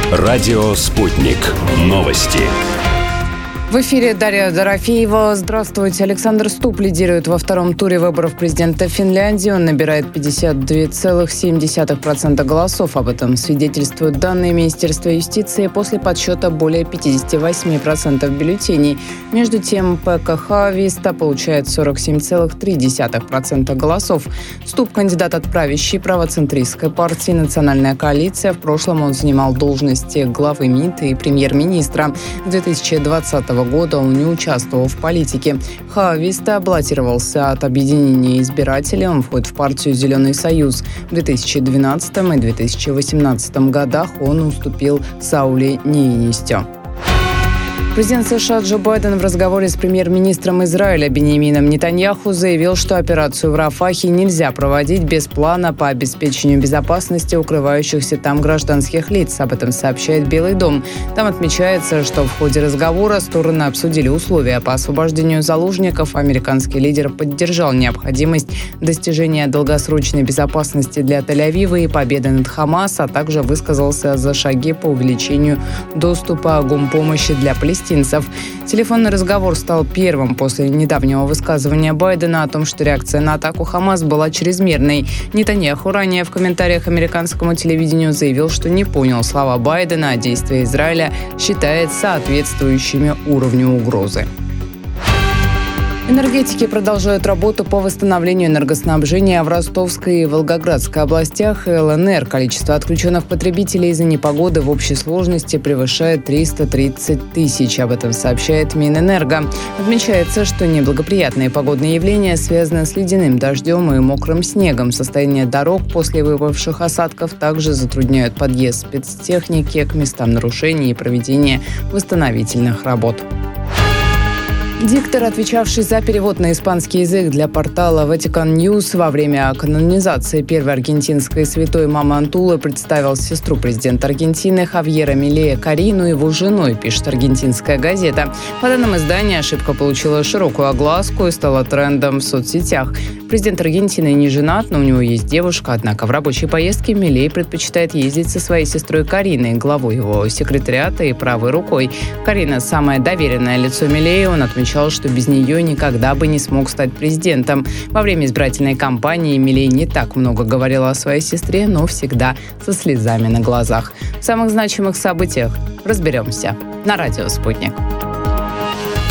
Радио «Спутник». Новости. В эфире Дарья Дорофеева. Здравствуйте. Александр Ступ лидирует во втором туре выборов президента Финляндии. Он набирает 52,7% голосов. Об этом свидетельствуют данные Министерства юстиции после подсчета более 58% бюллетеней. Между тем, Пекка Хааvisto получает 47,3% голосов. Ступ – кандидат от правящей правоцентристской партии «Национальная коалиция». В прошлом он занимал должности главы МИД и премьер-министра. С 2020 года он не участвовал в политике. Хааvisto баллотировался от объединения избирателей. Он входит в партию «Зеленый союз». В 2012 и 2018 годах он уступил Саули Ниинистё. Президент США Джо Байден в разговоре с премьер-министром Израиля Биньямином Нетаньяху заявил, что операцию в Рафахе нельзя проводить без плана по обеспечению безопасности укрывающихся там гражданских лиц. Об этом сообщает Белый дом. Там отмечается, что в ходе разговора стороны обсудили условия по освобождению заложников. Американский лидер поддержал необходимость достижения долгосрочной безопасности для Тель-Авива и победы над Хамас, а также высказался за шаги по увеличению доступа гумпомощи для палестинцев. Телефонный разговор стал первым после недавнего высказывания Байдена о том, что реакция на атаку Хамас была чрезмерной. Нетаньяху ранее в комментариях американскому телевидению заявил, что не понял слова Байдена, а действия Израиля считает соответствующими уровню угрозы. Энергетики продолжают работу по восстановлению энергоснабжения в Ростовской и Волгоградской областях и ЛНР. Количество отключенных потребителей из-за непогоды в общей сложности превышает 330 тысяч. Об этом сообщает Минэнерго. Отмечается, что неблагоприятные погодные явления связаны с ледяным дождем и мокрым снегом. Состояние дорог после выпавших осадков также затрудняют подъезд спецтехники к местам нарушений и проведение восстановительных работ. Диктор, отвечавший за перевод на испанский язык для портала Vatican News во время канонизации первой аргентинской святой Мамы Антулы, представил сестру президента Аргентины Хавьера Милея Карину его женой, пишет аргентинская газета. По данным издания, ошибка получила широкую огласку и стала трендом в соцсетях. Президент Аргентины не женат, но у него есть девушка, однако в рабочей поездке Милей предпочитает ездить со своей сестрой Кариной, главой его секретариата и правой рукой. Карина – самое доверенное лицо Милея. Он отмечал, что без нее никогда бы не смог стать президентом. Во время избирательной кампании Милей не так много говорил о своей сестре, но всегда со слезами на глазах. В самых значимых событиях разберемся на радио «Спутник».